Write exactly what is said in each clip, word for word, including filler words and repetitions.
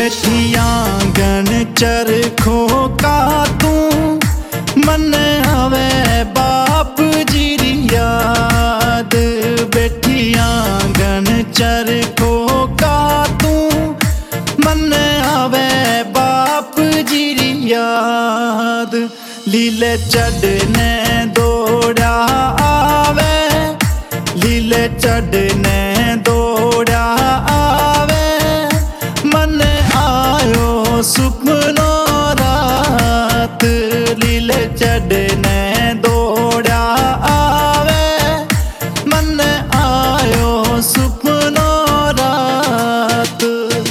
बैठी आंगन चरखो का तू मन आवे बाप जी री याद। बैठी आंगन चरखो का तू मन आवे बाप जी री याद। लीले चढ़ने दौड़ा आवे, लीले चढ़ने दौड़ा आवे, मन आयो सुपनो रात। लीले चढ़ने दौड़ा आवे, मन आयो सुपनो रात।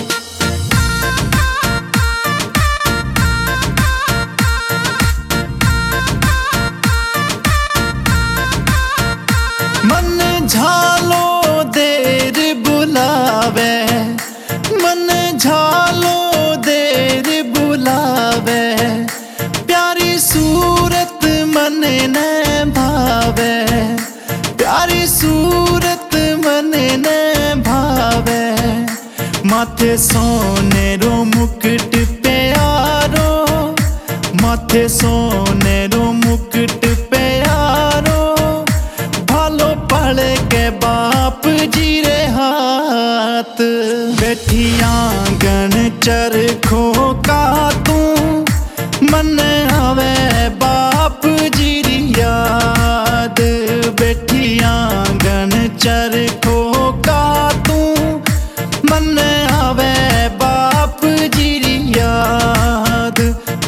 मन झालो देर बुलावे, मन झालो देर बुलावे, प्यारी सूरत मन ने भावे, प्यारी सूरत मन ने भावे। माथे सोने रो मुकुट प्यारो, माथे सोने रो मुकुट प्यारो, भालो पड़ के बाप जी रे हाथ। बैठी आंगन चरखो का तू मन आवे बाप जी री याद। बैठी आंगन चरखो का तू मन आवे बाप जी री याद।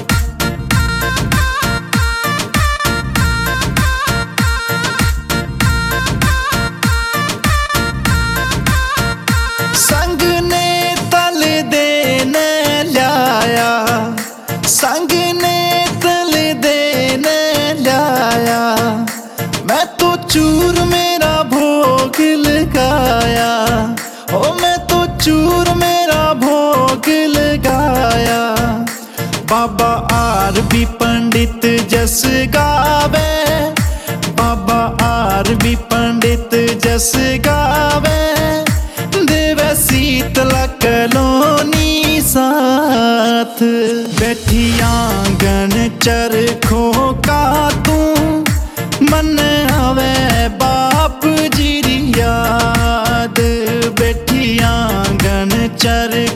संग ने तल देने लाया, संग ने तल देने लाया, मैं तो चूर मेरा भोग लगाया, ओ मैं तो चूर मेरा भोग लगाया। बाबा आर भी पंडित जस गावे, बाबा आर भी पंडित जस गावे, देवे शीतला कलोनी साथ। बैठी आंगन चरखो का तू मन आवे बाप जी री याद। बैठी आंगन चरखो